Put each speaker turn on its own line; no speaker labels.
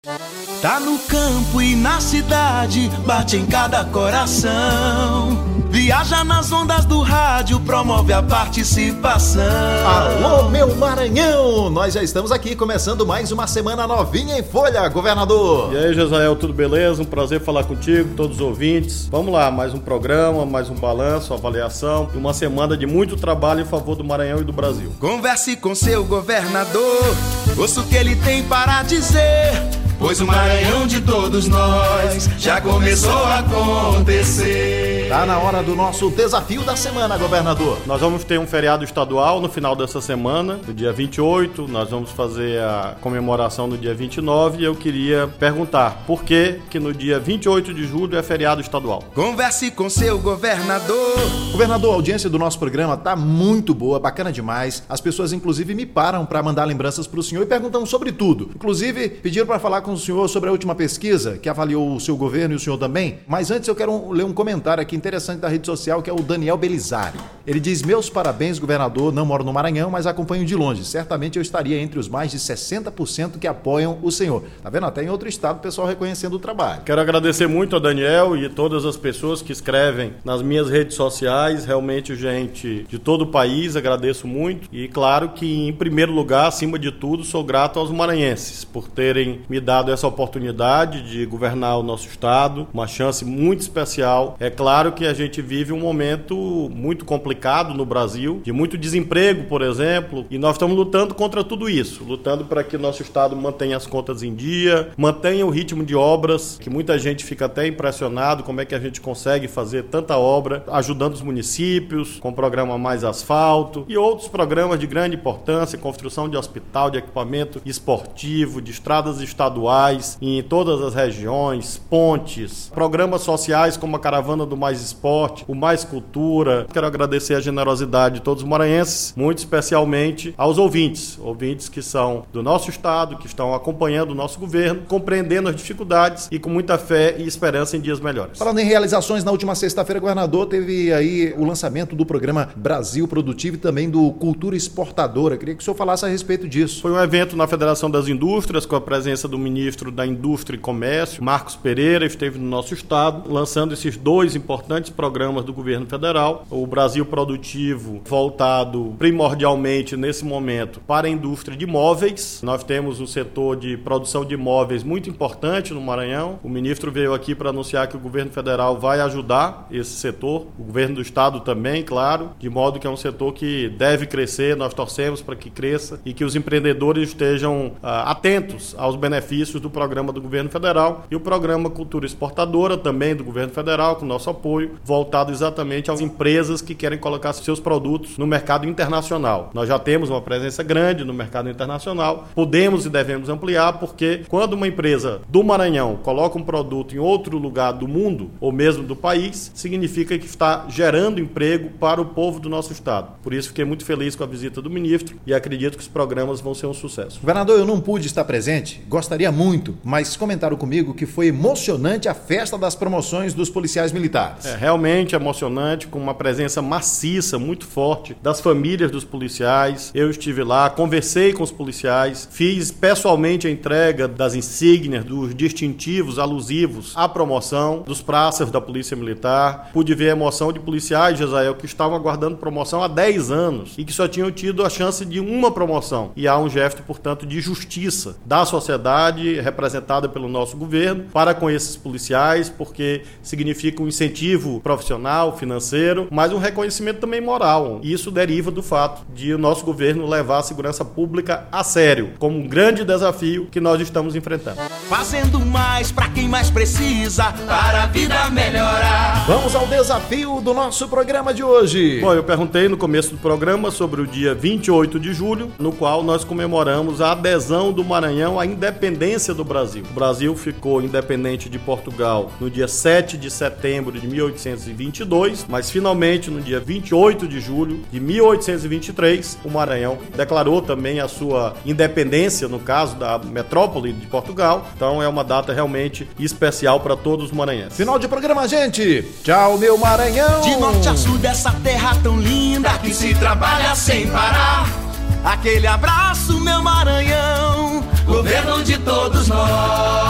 Tá no campo e na cidade, bate em cada coração. Viaja nas ondas do rádio, promove a participação.
Alô, meu Maranhão! Nós já estamos aqui, começando mais uma semana novinha em folha, governador.
E aí, Josael, tudo beleza? Um prazer falar contigo, todos os ouvintes. Vamos lá, mais um programa, mais um balanço, avaliação e uma semana de muito trabalho em favor do Maranhão e do Brasil.
Converse com seu governador, ouça o que ele tem para dizer, pois o Maranhão de todos nós já começou a acontecer.
Tá na hora do nosso desafio da semana, governador.
Nós vamos ter um feriado estadual no final dessa semana, no dia 28, nós vamos fazer a comemoração no dia 29 e eu queria perguntar por que no dia 28 de julho é feriado estadual?
Converse com seu governador.
Governador, a audiência do nosso programa tá muito boa, bacana demais. As pessoas inclusive me param para mandar lembranças pro senhor e perguntam sobre tudo. Inclusive pediram para falar com o senhor sobre a última pesquisa que avaliou o seu governo e o senhor também. Mas antes eu quero ler um comentário aqui interessante da rede social, que é o Daniel Belizari. Ele diz: meus parabéns, governador, não moro no Maranhão, mas acompanho de longe. Certamente eu estaria entre os mais de 60% que apoiam o senhor. Tá vendo? Até em outro estado o pessoal reconhecendo o trabalho.
Quero agradecer muito a Daniel e todas as pessoas que escrevem nas minhas redes sociais, realmente gente de todo o país, agradeço muito. E claro que em primeiro lugar, acima de tudo, sou grato aos maranhenses por terem me dado essa oportunidade de governar o nosso estado, uma chance muito especial. É claro que a gente vive um momento muito complicado no Brasil, de muito desemprego, por exemplo, e nós estamos lutando contra tudo isso, lutando para que nosso estado mantenha as contas em dia, mantenha o ritmo de obras, que muita gente fica até impressionado como é que a gente consegue fazer tanta obra, ajudando os municípios, com o programa Mais Asfalto e outros programas de grande importância, construção de hospital, de equipamento esportivo, de estradas estaduais em todas as regiões, pontes, programas sociais como a Caravana do Mais Esporte, o Mais Cultura. Quero agradecer a generosidade de todos os maranhenses, muito especialmente aos ouvintes que são do nosso estado, que estão acompanhando o nosso governo, compreendendo as dificuldades e com muita fé e esperança em dias melhores.
Falando em realizações, na última sexta-feira, governador, teve aí o lançamento do programa Brasil Produtivo e também do Cultura Exportadora. Queria que o senhor falasse a respeito disso.
Foi um evento na Federação das Indústrias, com a presença do ministro da Indústria e Comércio, Marcos Pereira, esteve no nosso estado, lançando esses dois importantes programas do governo federal. O Brasil Produtivo, voltado primordialmente nesse momento para a indústria de imóveis. Nós temos um setor de produção de imóveis muito importante no Maranhão. O ministro veio aqui para anunciar que o governo federal vai ajudar esse setor, o governo do estado também, claro, de modo que é um setor que deve crescer. Nós torcemos para que cresça e que os empreendedores estejam atentos aos benefícios do programa do governo federal e o programa Cultura Exportadora também do governo federal, com nosso apoio, voltado exatamente às empresas que querem colocar seus produtos no mercado internacional. Nós já temos uma presença grande no mercado internacional, podemos e devemos ampliar, porque quando uma empresa do Maranhão coloca um produto em outro lugar do mundo, ou mesmo do país, significa que está gerando emprego para o povo do nosso estado. Por isso fiquei muito feliz com a visita do ministro e acredito que os programas vão ser um sucesso.
Governador, eu não pude estar presente, gostaria muito, mas comentaram comigo que foi emocionante a festa das promoções dos policiais militares.
É realmente emocionante, com uma presença maciça, muito forte, das famílias dos policiais. Eu estive lá, conversei com os policiais, fiz pessoalmente a entrega das insígnias, dos distintivos alusivos à promoção, dos praças da Polícia Militar. Pude ver a emoção de policiais, Josael, que estavam aguardando promoção há 10 anos e que só tinham tido a chance de uma promoção. E há um gesto, portanto, de justiça da sociedade, representada pelo nosso governo, para com esses policiais, porque significa um incentivo profissional, financeiro, mas um reconhecimento também moral. E isso deriva do fato de o nosso governo levar a segurança pública a sério, como um grande desafio que nós estamos enfrentando.
Fazendo mais para quem mais precisa, para a vida melhorar.
Vamos ao desafio do nosso programa de hoje.
Bom, eu perguntei no começo do programa sobre o dia 28 de julho, no qual nós comemoramos a adesão do Maranhão à independência do Brasil. O Brasil ficou independente de Portugal no dia 7 de setembro de 1822, mas finalmente no dia 28 de julho de 1823, o Maranhão declarou também a sua independência, no caso da metrópole de Portugal. Então é uma data realmente especial para todos os maranhenses.
Final de programa, gente. Tchau, meu Maranhão.
De norte a sul dessa terra tão linda que se trabalha sem parar. Aquele abraço, meu Maranhão. Governo de todos nós.